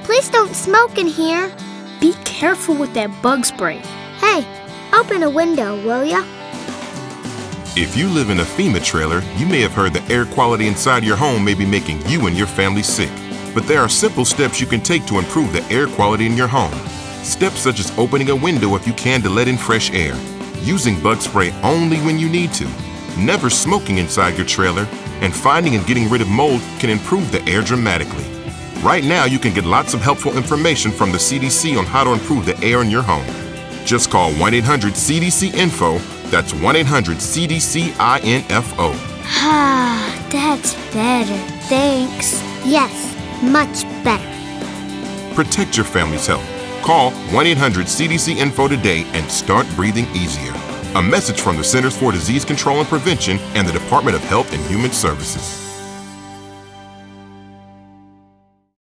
Please don't smoke in here. Be careful with that bug spray. Hey, open a window, will ya? If you live in a FEMA trailer, you may have heard the air quality inside your home may be making you and your family sick. But there are simple steps you can take to improve the air quality in your home. Steps such as opening a window if you can to let in fresh air, using bug spray only when you need to, never smoking inside your trailer, and finding and getting rid of mold can improve the air dramatically. Right now, you can get lots of helpful information from the CDC on how to improve the air in your home. Just call 1-800-CDC-INFO. That's 1-800-CDC-INFO. Ah, that's better. Thanks. Yes, much better. Protect your family's health. Call 1-800-CDC-INFO today and start breathing easier. A message from the Centers for Disease Control and Prevention and the Department of Health and Human Services.